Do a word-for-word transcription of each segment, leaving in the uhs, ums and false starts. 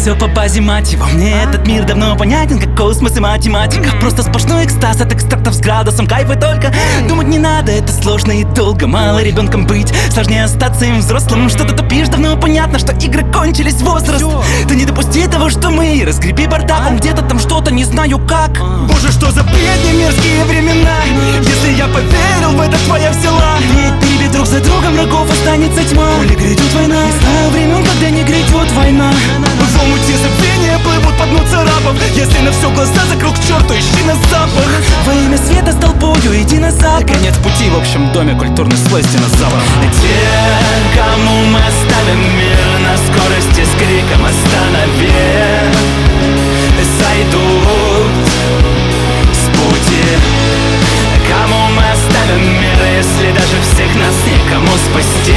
все по базе, мать его. Мне этот мир давно понятен, как космос и математика. Просто сплошной экстаз от экстрактов с градусом кайфа только. Думать не надо, это сложно и долго. Мало ребенком быть, сложнее остаться им взрослым. Что ты тупишь, давно понятно, что игры кончились, возраст. Ты не допусти того, что мы, разгреби бардаком. Где-то там что-то, не знаю как. Боже, что за бредни, мерзкие времена. Если я поверил в это, твоя взяла. Ведь перебей друг за другом врагов, останется тьма. Коли грядет война, не знаю времен, когда не грядет война. В омуте забвения плывут по дну царапов. Если на все глаза закрыл к черту, ищи на запах. Во имя света с толпою иди на запад. Конец пути в общем доме, культурный слой с динозавров. Те, кому мы оставим мир на скорости с криком «Останови!», сойдут с пути. Кому мы оставим мир, если даже всех нас некому спасти?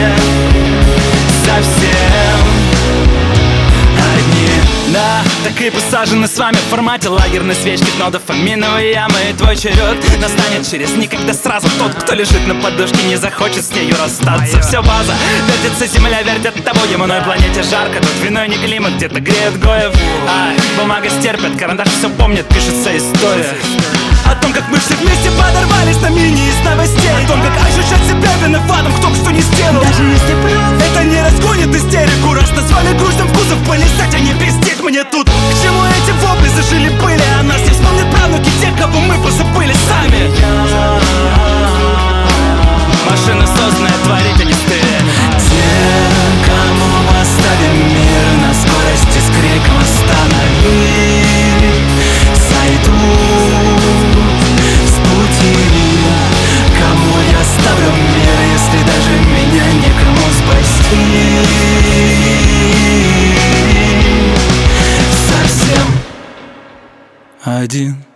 Совсем одни. Да, так и посажены с вами в формате лагерной свечки, дно дофаминовой ямы. И твой черед настанет через никогда сразу. Тот, кто лежит на подушке, не захочет с нею расстаться. Все база, вертится земля, вертит тобой. Земной планете жарко, тут виной не климат, где-то греет Гоев. Ай, бумага стерпит, карандаш все помнит, пишется история о том, как мы все вместе подорвались на мини из новостей. О том, как ощущать себя виноватым, кто бы что не сделал. Даже если прав, это не разгонит истерику. Раз назвали грустным вкусом полистать, а не пиздеть мне тут. К чему эти вопли зажили пыли? О нас не вспомнят правнуки тех, кого мы позабыли сами. Машина созданная творить, а не ты. Те, кому мы оставим мир на скорости с криком «Останови!», сойдут с пути. Кому я оставлю мир, если даже меня некому спасти? Совсем один.